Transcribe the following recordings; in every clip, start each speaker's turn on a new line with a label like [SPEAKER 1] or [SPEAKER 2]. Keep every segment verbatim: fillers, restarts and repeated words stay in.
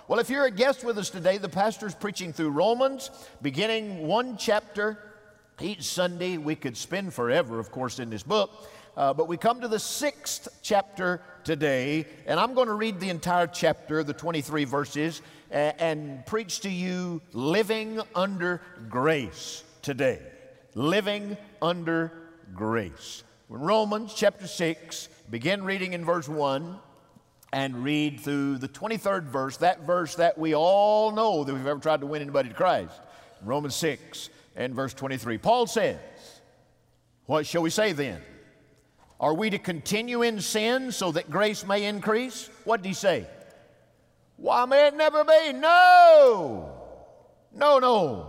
[SPEAKER 1] Well, if you're a guest with us today, the pastor's preaching through Romans, beginning one chapter each Sunday. We could spend forever, of course, in this book, uh, but we come to the sixth chapter today, and I'm going to read the entire chapter, the twenty-three verses, and, and preach to you living under grace today. Living under grace. In Romans chapter six, begin reading in verse one and read through the twenty-third verse, that verse that we all know that we've ever tried to win anybody to Christ. Romans six and verse twenty-three. Paul says, what shall we say then? Are we to continue in sin so that grace may increase? What did he say? Why, may it never be? No! No, no.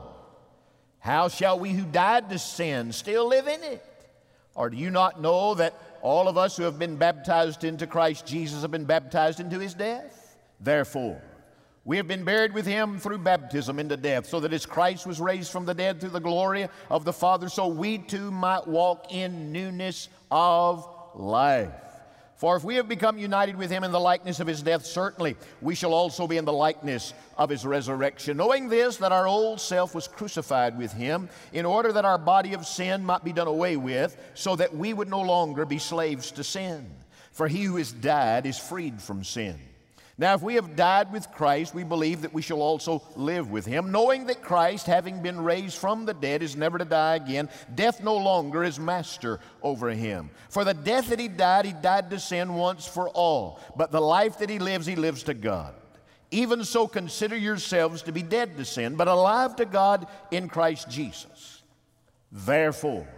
[SPEAKER 1] How shall we who died to sin still live in it? Or do you not know that all of us who have been baptized into Christ Jesus have been baptized into his death? Therefore, we have been buried with him through baptism into death, so that as Christ was raised from the dead through the glory of the Father, so we too might walk in newness of life. For if we have become united with him in the likeness of his death, certainly we shall also be in the likeness of his resurrection. Knowing this, that our old self was crucified with him, in order that our body of sin might be done away with, so that we would no longer be slaves to sin. For he who has died is freed from sin. Now, if we have died with Christ, we believe that we shall also live with him, knowing that Christ, having been raised from the dead, is never to die again. Death no longer is master over him. For the death that he died, he died to sin once for all. But the life that he lives, he lives to God. Even so, consider yourselves to be dead to sin, but alive to God in Christ Jesus. Therefore,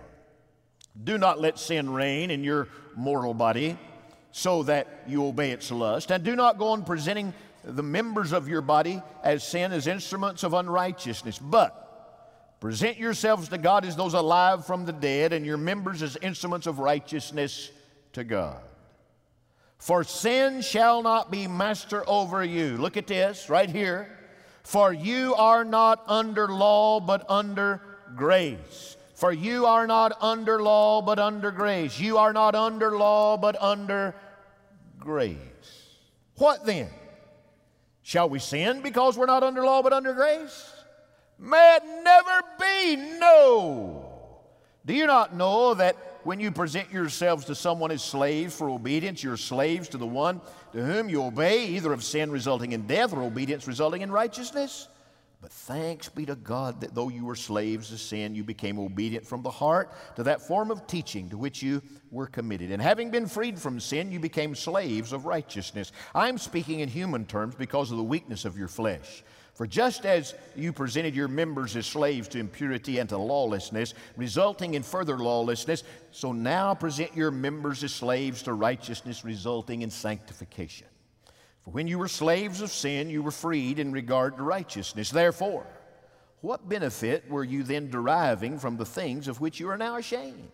[SPEAKER 1] do not let sin reign in your mortal body, so that you obey its lust. And do not go on presenting the members of your body as sin, as instruments of unrighteousness, but present yourselves to God as those alive from the dead, and your members as instruments of righteousness to God. For sin shall not be master over you. Look at this right here. For you are not under law, but under grace. For you are not under law, but under grace. You are not under law, but under grace. What then? Shall we sin because we're not under law, but under grace? May it never be. No. Do you not know that when you present yourselves to someone as slaves for obedience, you're slaves to the one to whom you obey, either of sin resulting in death or obedience resulting in righteousness? But thanks be to God that though you were slaves of sin, you became obedient from the heart to that form of teaching to which you were committed. And having been freed from sin, you became slaves of righteousness. I'm speaking in human terms because of the weakness of your flesh. For just as you presented your members as slaves to impurity and to lawlessness, resulting in further lawlessness, so now present your members as slaves to righteousness, resulting in sanctification. For when you were slaves of sin, you were freed in regard to righteousness. Therefore, what benefit were you then deriving from the things of which you are now ashamed?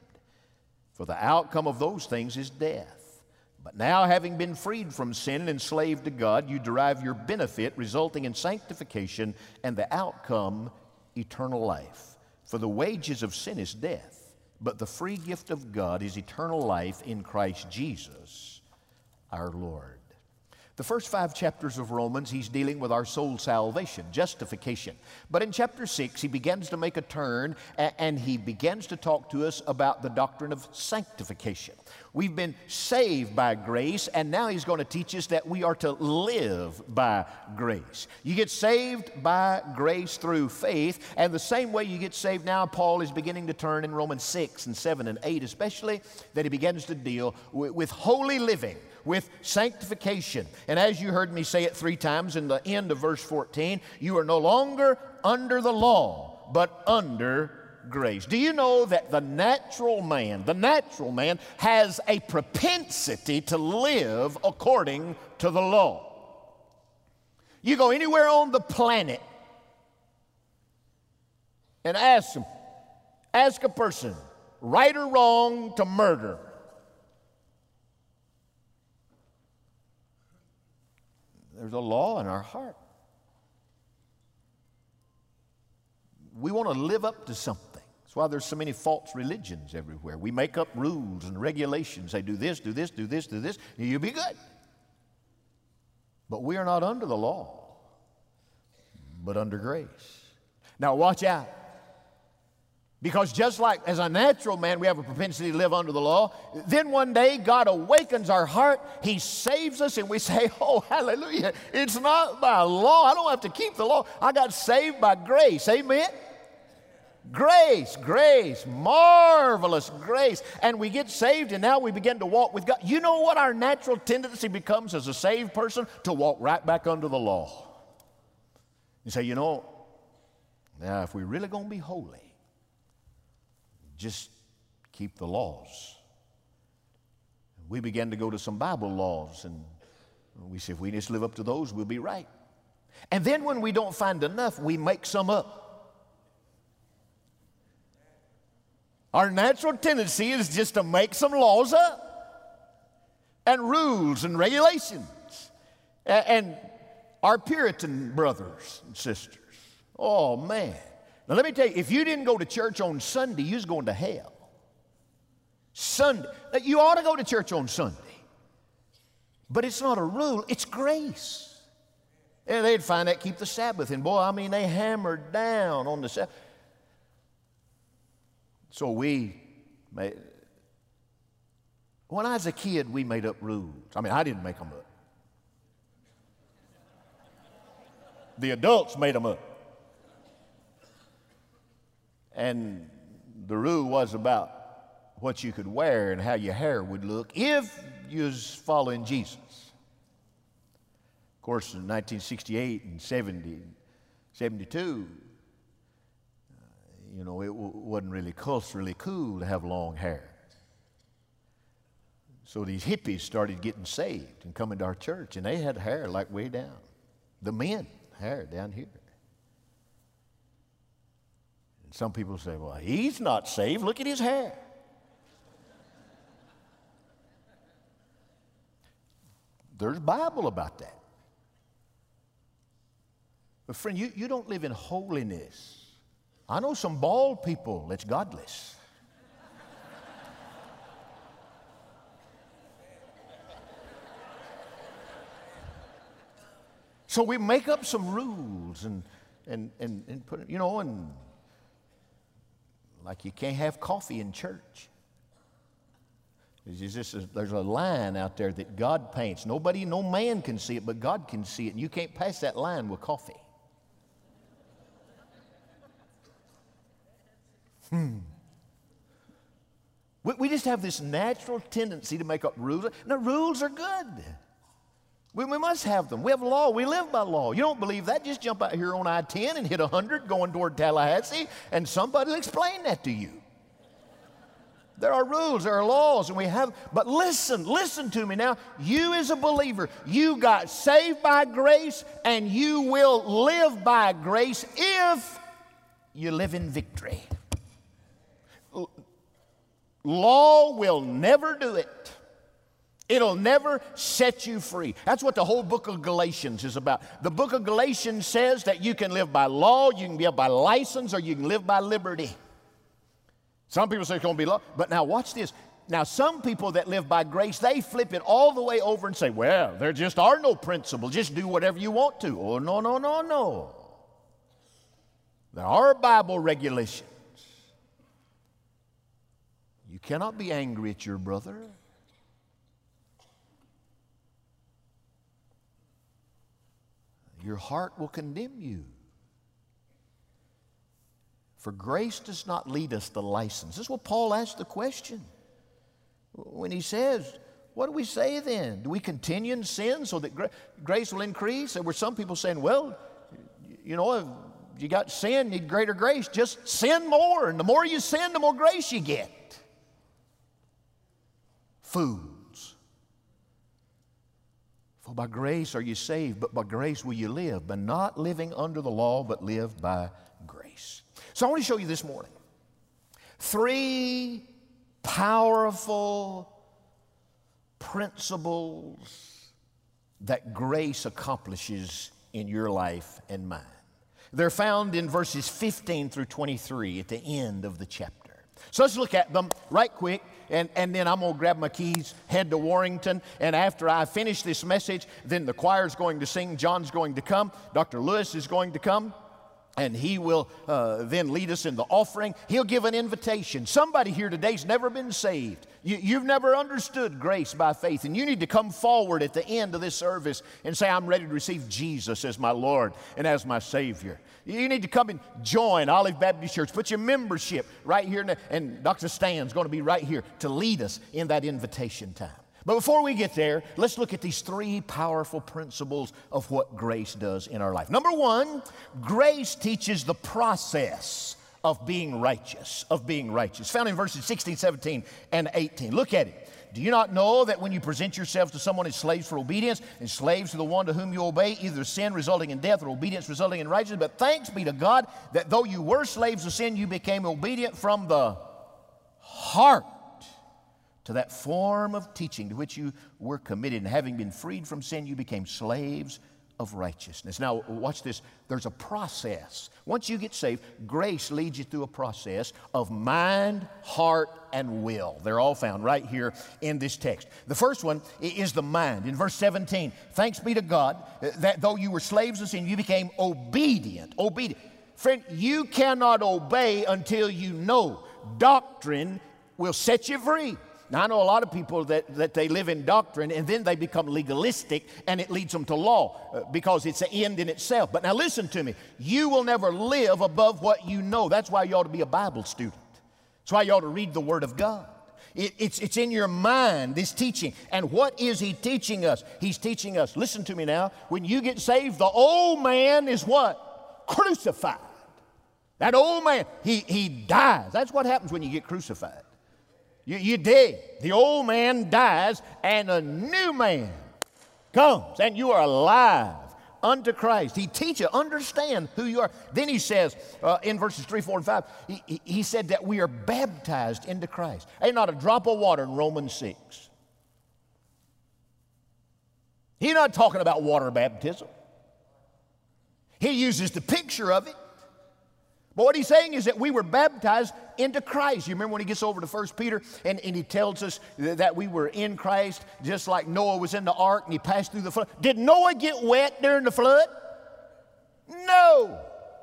[SPEAKER 1] For the outcome of those things is death. But now, having been freed from sin and enslaved to God, you derive your benefit, resulting in sanctification, and the outcome, eternal life. For the wages of sin is death, but the free gift of God is eternal life in Christ Jesus, our Lord. The first five chapters of Romans, he's dealing with our soul salvation, justification. But in chapter six, he begins to make a turn, and he begins to talk to us about the doctrine of sanctification. We've been saved by grace, and now he's going to teach us that we are to live by grace. You get saved by grace through faith, and the same way you get saved now, Paul is beginning to turn in Romans six and seven and eight especially, that he begins to deal with, with holy living, with sanctification. And as you heard me say it three times in the end of verse fourteen, you are no longer under the law, but under grace. Do you know that the natural man, the natural man has a propensity to live according to the law? You go anywhere on the planet and ask them, ask a person, right or wrong to murder. There's a law in our heart. We want to live up to something. That's why there's so many false religions everywhere. We make up rules and regulations. They do this, do this, do this, do this, and you'll be good. But we are not under the law. but under grace. Now watch out. Because just like as a natural man we have a propensity to live under the law, then one day God awakens our heart, He saves us, and we say, oh, hallelujah, it's not by law. I don't have to keep the law. I got saved by grace. Amen? Grace, grace, marvelous grace. And we get saved, and now we begin to walk with God. You know what our natural tendency becomes as a saved person? To walk right back under the law. You say, you know, now if we're really going to be holy, just keep the laws. We began to go to some Bible laws, and we say if we just live up to those, we'll be right. And then when we don't find enough, we make some up. Our natural tendency is just to make some laws up and rules and regulations. And our Puritan brothers and sisters, oh man. Now let me tell you, if you didn't go to church on Sunday, you was going to hell. Sunday. Now, you ought to go to church on Sunday. But it's not a rule, it's grace. And they'd find that keep the Sabbath. And boy, I mean, they hammered down on the Sabbath. So we made, when I was a kid, we made up rules. I mean, I didn't make them up. The adults made them up. And the rule was about what you could wear and how your hair would look if you was following Jesus. Of course, in nineteen sixty-eight and seventy, seventy-two, uh, you know, it w- wasn't really culturally cool to have long hair. So these hippies started getting saved and coming to our church, and they had hair like way down. The men, hair down here. Some people say, well, he's not saved. Look at his hair. There's Bible about that. But friend, you, you don't live in holiness. I know some bald people that's godless. So we make up some rules and, and, and, and put it, you know, and like you can't have coffee in church. There's, just a, there's a line out there that God paints. Nobody, no man can see it, but God can see it. And you can't pass that line with coffee. Hmm. We, we just have this natural tendency to make up rules. Now, rules are good. We, we must have them. We have law. We live by law. You don't believe that? Just jump out here on I ten and hit one hundred going toward Tallahassee, and somebody will explain that to you. There are rules, there are laws, and we have, but listen, listen to me now. You as a believer, you got saved by grace, and you will live by grace if you live in victory. Law will never do it. It'll never set you free. That's what the whole book of Galatians is about. The book of Galatians says that you can live by law, you can live by license, or you can live by liberty. Some people say it's going to be law, but now watch this. Now some people that live by grace, they flip it all the way over and say, well, there just are no principles. Just do whatever you want to. Oh, no, no, no, no. There are Bible regulations. You cannot be angry at your brother. Your heart will condemn you. For grace does not lead us to license. This is what Paul asked the question. When he says, what do we say then? Do we continue in sin so that gra- grace will increase? There were some people saying, well, you know, if you got sin, you need greater grace. Just sin more. And the more you sin, the more grace you get. Fools. For by grace are you saved, but by grace will you live, by not living under the law, but live by grace. So I want to show you this morning three powerful principles that grace accomplishes in your life and mine. They're found in verses fifteen through twenty-three at the end of the chapter. So let's look at them right quick, and, and then I'm going to grab my keys, head to Warrington, and after I finish this message, then the choir's going to sing, John's going to come, Doctor Lewis is going to come, and he will uh, then lead us in the offering. He'll give an invitation. Somebody here today's never been saved. You, you've never understood grace by faith, and you need to come forward at the end of this service and say, I'm ready to receive Jesus as my Lord and as my Savior. You need to come and join Olive Baptist Church. Put your membership right here, the, and Doctor Stan's going to be right here to lead us in that invitation time. But before we get there, let's look at these three powerful principles of what grace does in our life. Number one, grace teaches the process of being righteous, of being righteous. Found in verses sixteen, seventeen, and eighteen. Look at it. Do you not know that when you present yourselves to someone as slaves for obedience, and slaves to the one to whom you obey, either sin resulting in death or obedience resulting in righteousness? But thanks be to God that though you were slaves of sin, you became obedient from the heart to that form of teaching to which you were committed. And having been freed from sin, you became slaves of righteousness. Now, watch this. There's a process. Once you get saved, grace leads you through a process of mind, heart, and will. They're all found right here in this text. The first one is the mind. In verse seventeen, thanks be to God that though you were slaves of sin, you became obedient. Obedient. Friend, you cannot obey until you know. Doctrine will set you free. Now, I know a lot of people that, that they live in doctrine and then they become legalistic and it leads them to law uh, because it's an end in itself. But now listen to me. You will never live above what you know. That's why you ought to be a Bible student. That's why you ought to read the Word of God. It, it's, it's in your mind, this teaching. And what is He teaching us? He's teaching us, listen to me now, when you get saved, the old man is what? Crucified. That old man, he, he dies. That's what happens when you get crucified. You, you dead. The old man dies, and a new man comes, and you are alive unto Christ. He teaches, understand who you are. Then he says uh, in verses three, four, and five, he, he, he said that we are baptized into Christ. Ain't not a drop of water in Romans six. He's not talking about water baptism. He uses the picture of it. But what he's saying is that we were baptized into Christ. You remember when he gets over to First Peter and, and he tells us that we were in Christ just like Noah was in the ark and he passed through the flood. Did Noah get wet during the flood? No.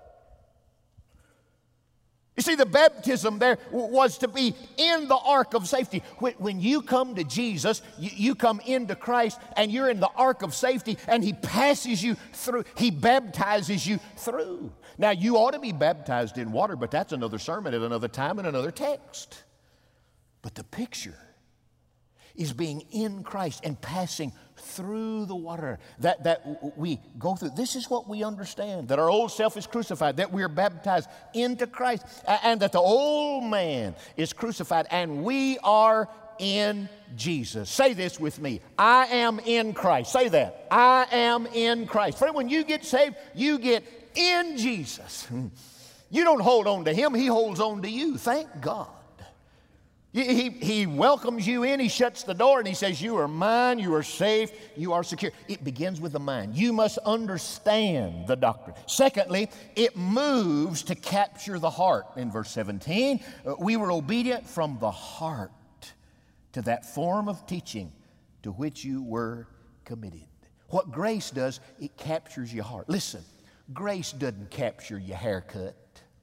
[SPEAKER 1] You see, the baptism there was to be in the ark of safety. When you come to Jesus, you come into Christ and you're in the ark of safety and He passes you through. He baptizes you through. Now, you ought to be baptized in water, but that's another sermon at another time and another text. But the picture is being in Christ and passing through the water that, that we go through. This is what we understand, that our old self is crucified, that we are baptized into Christ, and that the old man is crucified, and we are in Jesus. Say this with me. I am in Christ. Say that. I am in Christ. Friend, when you get saved, you get in Jesus. You don't hold on to Him. He holds on to you. Thank God. He, he welcomes you in, He shuts the door, and He says, you are mine, you are safe, you are secure. It begins with the mind. You must understand the doctrine. Secondly, it moves to capture the heart. In verse seventeen, uh, we were obedient from the heart to that form of teaching to which you were committed. What grace does, it captures your heart. Listen, grace doesn't capture your haircut.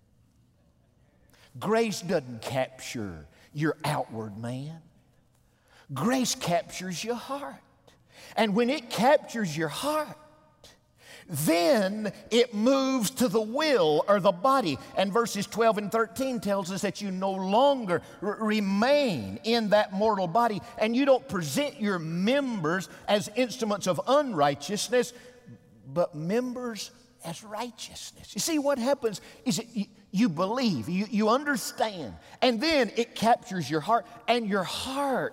[SPEAKER 1] Grace doesn't capture your outward man. Grace captures your heart. And when it captures your heart, then it moves to the will or the body. And verses twelve and thirteen tells us that you no longer r- remain in that mortal body, and you don't present your members as instruments of unrighteousness, but members as righteousness. You see, what happens is that you, you believe, you, you understand, and then it captures your heart, and your heart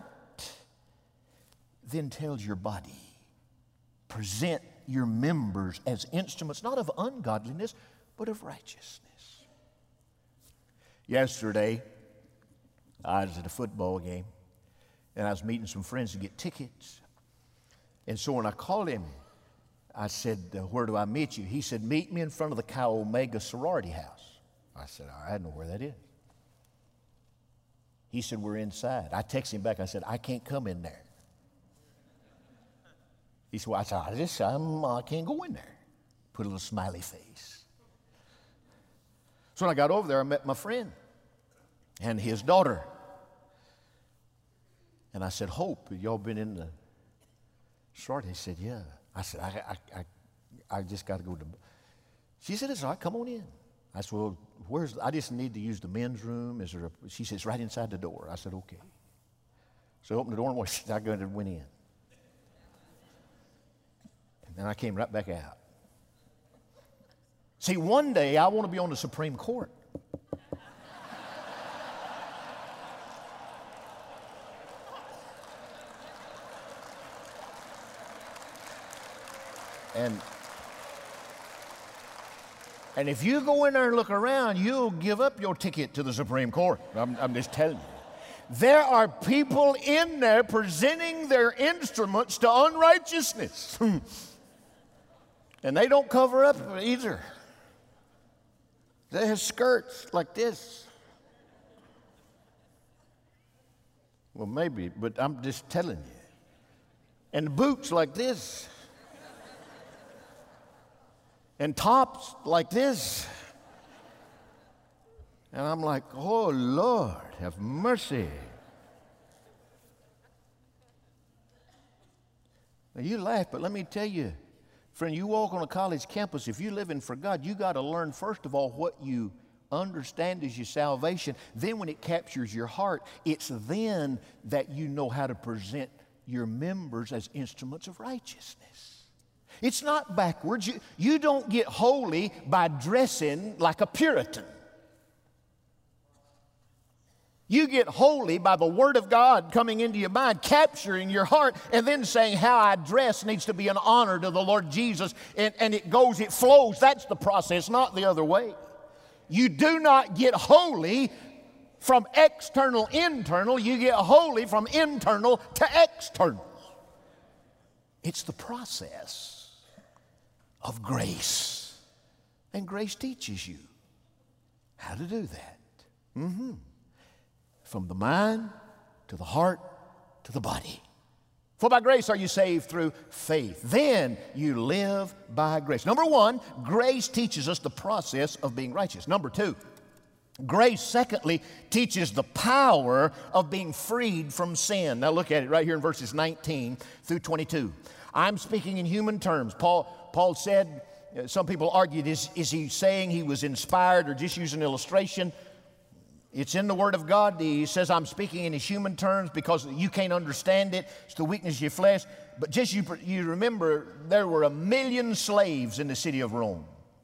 [SPEAKER 1] then tells your body, present your members as instruments, not of ungodliness, but of righteousness. Yesterday, I was at a football game, and I was meeting some friends to get tickets. And so when I called him, I said, uh, where do I meet you? He said, meet me in front of the Chi Omega sorority house. I said, all right, I know where that is. He said, we're inside. I texted him back. I said, I can't come in there. He said, well, I said, I, just, I'm, I can't go in there. Put a little smiley face. So when I got over there, I met my friend and his daughter. And I said, Hope, have y'all been in the short? He said, yeah. I said, I, I, I, I just got to go to. She said, it's all right, come on in. I said, well, where's, I just need to use the men's room. Is there a, she said, it's right inside the door. I said, okay. So I opened the door and I went in. And then I came right back out. See, one day I want to be on the Supreme Court. And, and if you go in there and look around, you'll give up your ticket to the Supreme Court. I'm, I'm just telling you. There are people in there presenting their instruments to unrighteousness. And they don't cover up either. They have skirts like this. Well, maybe, but I'm just telling you. And boots like this. And tops like this. And I'm like, oh, Lord, have mercy. Now, you laugh, but let me tell you, friend, you walk on a college campus, if you're living for God, you got to learn, first of all, what you understand is your salvation. Then when it captures your heart, it's then that you know how to present your members as instruments of righteousness. It's not backwards. You, you don't get holy by dressing like a Puritan. You get holy by the Word of God coming into your mind, capturing your heart, and then saying how I dress needs to be an honor to the Lord Jesus. And, and it goes, it flows. That's the process, not the other way. You do not get holy from external internal. You get holy from internal to external. It's the process of grace. And grace teaches you how to do that. Mm-hmm. From the mind to the heart to the body. For by grace are you saved through faith. Then you live by grace. Number one, grace teaches us the process of being righteous. Number two, grace, secondly, teaches the power of being freed from sin. Now look at it right here in verses nineteen through twenty-two. I'm speaking in human terms. Paul, Paul said, some people argued, is, is he saying he was inspired or just use an illustration? It's in the Word of God. He says, I'm speaking in his human terms because you can't understand it. It's the weakness of your flesh. But just you, you remember, there were a million slaves in the city of Rome.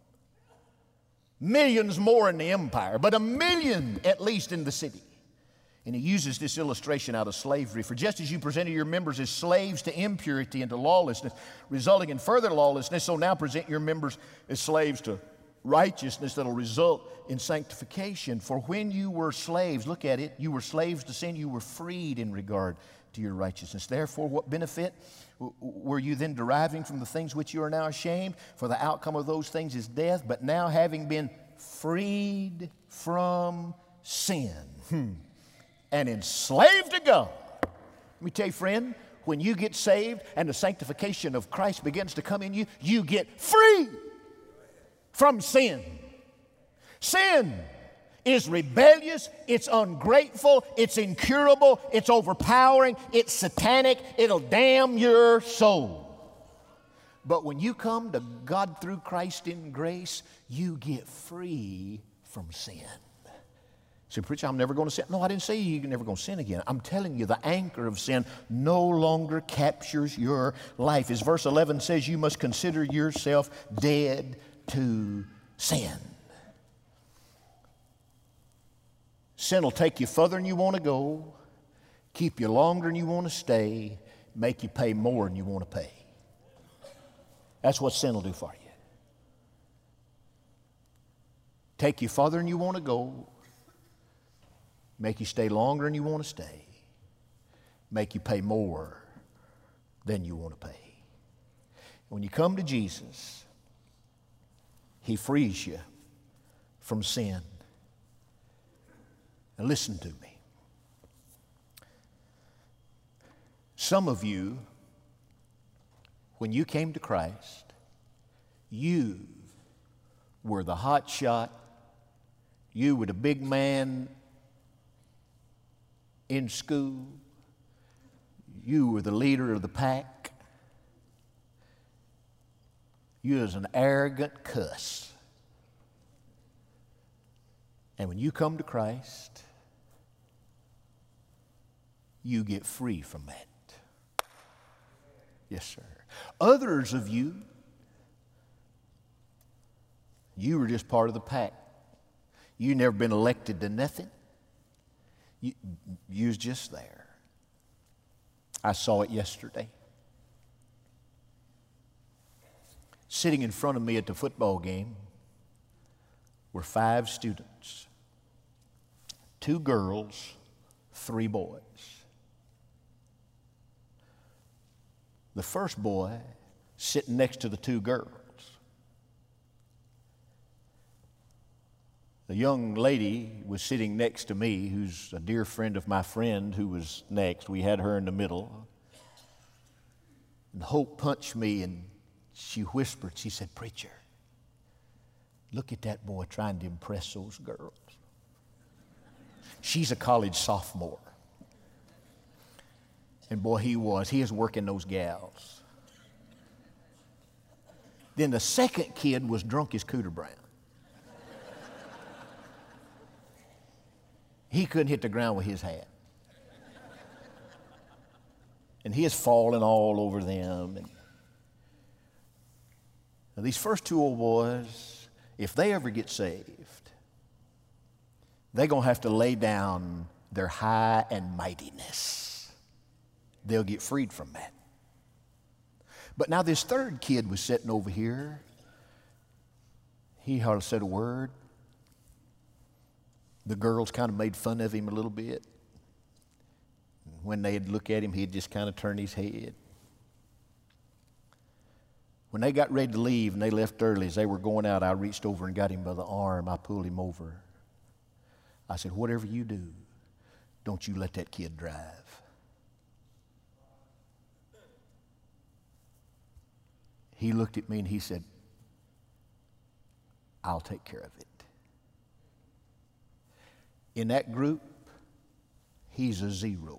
[SPEAKER 1] Millions more in the empire, but a million at least in the city. And he uses this illustration out of slavery. For just as you presented your members as slaves to impurity and to lawlessness, resulting in further lawlessness, so now present your members as slaves to righteousness that will result in sanctification. For when you were slaves, look at it, you were slaves to sin, you were freed in regard to your righteousness. Therefore, what benefit were you then deriving from the things which you are now ashamed? For the outcome of those things is death. But now, having been freed from sin hmm, and enslaved to God. Let me tell you, friend, when you get saved and the sanctification of Christ begins to come in you, you get free from sin. Sin is rebellious, it's ungrateful, it's incurable, it's overpowering, it's satanic, it'll damn your soul. But when you come to God through Christ in grace, you get free from sin. Say, preacher, I'm never going to sin. No, I didn't say you're never going to sin again. I'm telling you, the anchor of sin no longer captures your life. As verse eleven says, you must consider yourself dead to sin. Sin will take you further than you want to go, keep you longer than you want to stay, make you pay more than you want to pay. That's what sin will do for you. Take you further than you want to go, make you stay longer than you want to stay, make you pay more than you want to pay. When you come to Jesus, He frees you from sin. Now listen to me. Some of you, when you came to Christ, you were the hot shot. You were the big man in school. You were the leader of the pack. You was an arrogant cuss. And when you come to Christ, you get free from that. Yes, sir. Others of you, you were just part of the pack. You never been elected to nothing. You, you was just there. I saw it yesterday. Sitting in front of me at the football game were five students. Two girls, three boys. The first boy sitting next to the two girls. The young lady was sitting next to me, who's a dear friend of my friend who was next. We had her in the middle. And Hope punched me and she whispered, she said, "Preacher, look at that boy trying to impress those girls." She's a college sophomore. And boy, he was. He is working those gals. Then the second kid was drunk as Cooter Brown. He couldn't hit the ground with his hat. And he is falling all over them. And now these first two old boys, if they ever get saved, they're going to have to lay down their high and mightiness. They'll get freed from that. But now this third kid was sitting over here. He hardly said a word. The girls kind of made fun of him a little bit. When they'd look at him, he'd just kind of turn his head. When they got ready to leave and they left early, as they were going out, I reached over and got him by the arm. I pulled him over. I said, "Whatever you do, don't you let that kid drive." He looked at me and he said, "I'll take care of it." In that group, he's a zero.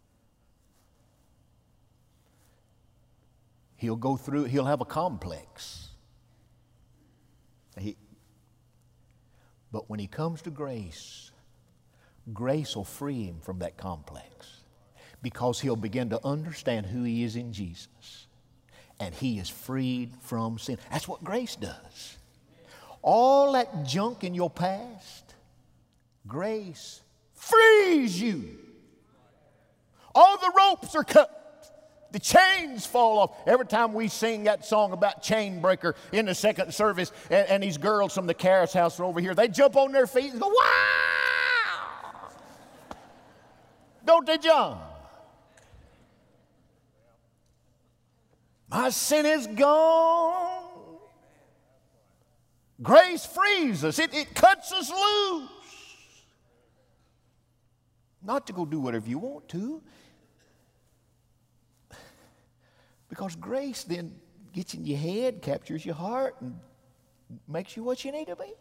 [SPEAKER 1] He'll go through, he'll have a complex. He, but when he comes to grace, grace will free him from that complex because he'll begin to understand who he is in Jesus. And he is freed from sin. That's what grace does. All that junk in your past, grace frees you. All the ropes are cut. The chains fall off. Every time we sing that song about chain breaker in the second service, and, and these girls from the Karras house are over here, they jump on their feet and go, "Wow!" Don't they jump? My sin is gone. Grace frees us. It, it cuts us loose. Not to go do whatever you want to. Because grace then gets in your head, captures your heart, and makes you what you need to be.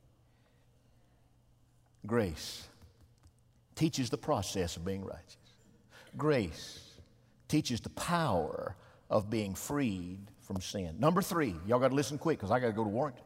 [SPEAKER 1] Grace teaches the process of being righteous. Grace teaches the power of being freed from sin. Number three, y'all got to listen quick because I got to go to Warrington.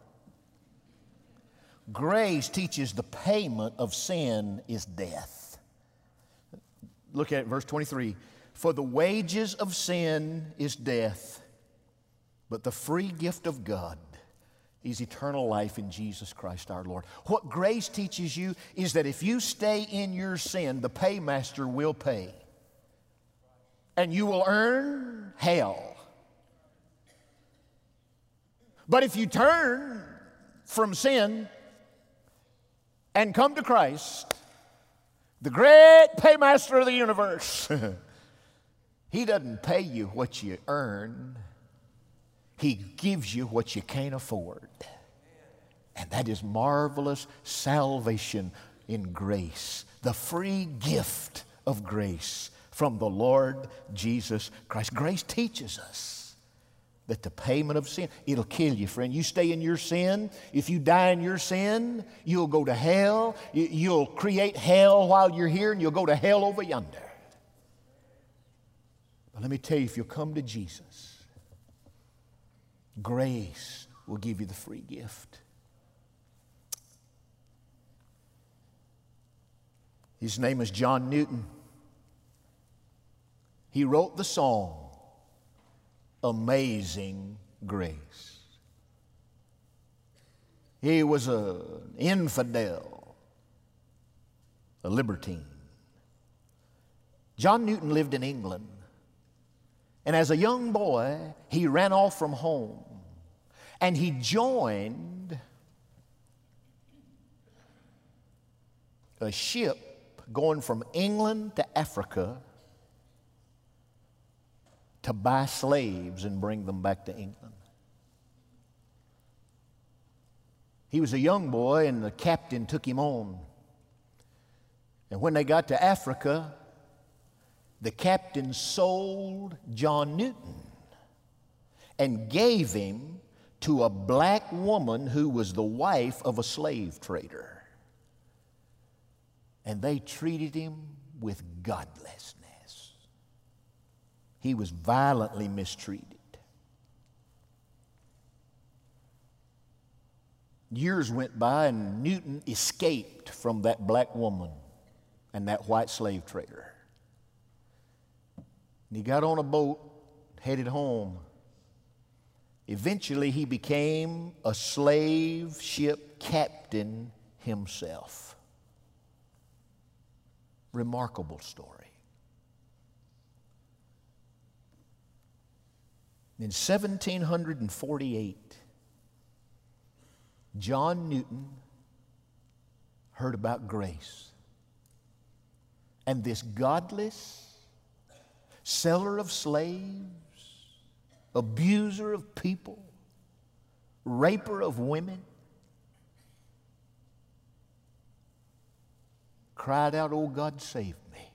[SPEAKER 1] Grace teaches the payment of sin is death. Look at it, verse twenty-three. For the wages of sin is death, but the free gift of God is eternal life in Jesus Christ our Lord. What grace teaches you is that if you stay in your sin, the paymaster will pay. And you will earn hell. But if you turn from sin and come to Christ, the great paymaster of the universe, He doesn't pay you what you earn. He gives you what you can't afford. And that is marvelous salvation in grace. The free gift of grace from the Lord Jesus Christ. Grace teaches us that the payment of sin, it'll kill you, friend. You stay in your sin. If you die in your sin, you'll go to hell. You'll create hell while you're here, and you'll go to hell over yonder. But let me tell you, if you'll come to Jesus, grace will give you the free gift. His name is John Newton. He wrote the song, Amazing Grace. He was an infidel, a libertine. John Newton lived in England. And as a young boy, he ran off from home. And he joined a ship going from England to Africa to buy slaves and bring them back to England. He was a young boy, and the captain took him on. And when they got to Africa, the captain sold John Newton and gave him to a black woman who was the wife of a slave trader. And they treated him with godlessness. He was violently mistreated. Years went by, and Newton escaped from that black woman and that white slave trader. And he got on a boat, headed home. Eventually, he became a slave ship captain himself. Remarkable story. In seventeen forty-eight, John Newton heard about grace. And this godless seller of slaves, abuser of people, raper of women, cried out, "Oh, God, save me."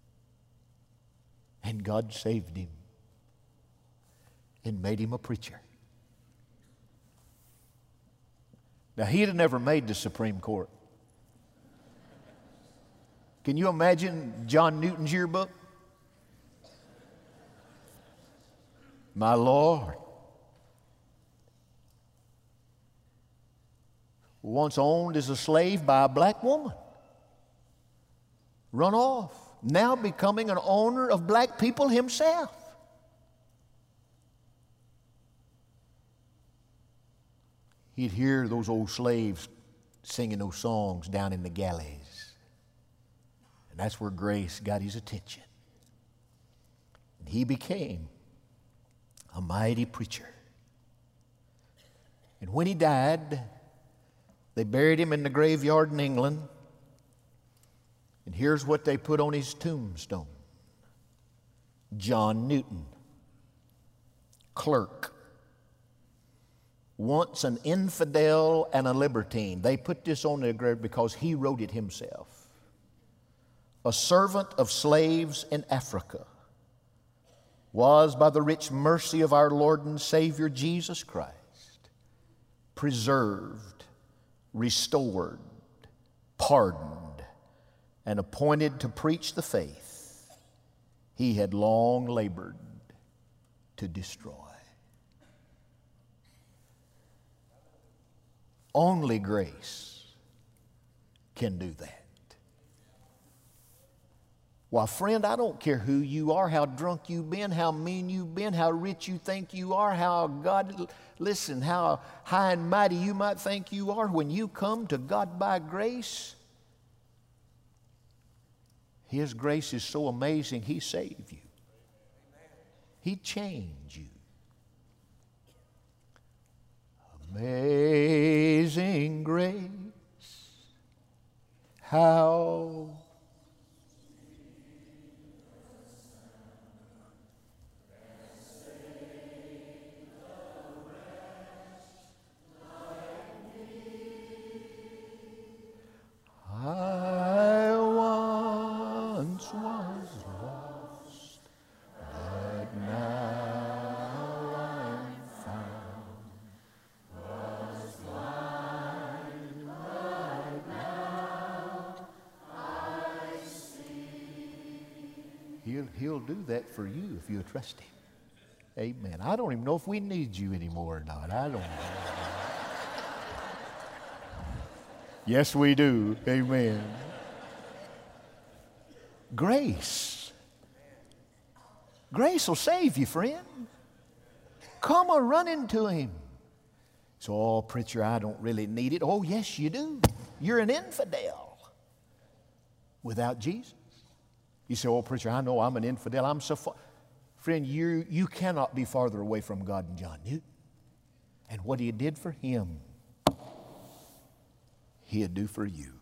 [SPEAKER 1] And God saved him and made him a preacher. Now, he'd have never made the Supreme Court. Can you imagine John Newton's yearbook? My Lord, once owned as a slave by a black woman, run off, now becoming an owner of black people himself. He'd hear those old slaves singing those songs down in the galleys. And that's where grace got his attention. And he became a mighty preacher. And when he died, they buried him in the graveyard in England. And here's what they put on his tombstone: John Newton, clerk, once an infidel and a libertine. They put this on their grave because he wrote it himself. A servant of slaves in Africa, was by the rich mercy of our Lord and Savior Jesus Christ preserved, restored, pardoned, and appointed to preach the faith he had long labored to destroy. Only grace can do that. Why, friend, I don't care who you are, how drunk you've been, how mean you've been, how rich you think you are, how God, listen, how high and mighty you might think you are. When you come to God by grace, His grace is so amazing, He saved you. He changed you. Amazing grace, how I once was lost, He'll, he'll do that for you if you'll trust Him. Amen. I don't even know if we need you anymore or not. I don't know. Yes, we do. Amen. Grace. Grace will save you, friend. Come on, run into Him. So, oh, preacher, I don't really need it. Oh, yes, you do. You're an infidel without Jesus. You say, oh, preacher, I know I'm an infidel. I'm so far. Friend, you, you cannot be farther away from God than John Newton. And what He did for him, He'd do for you.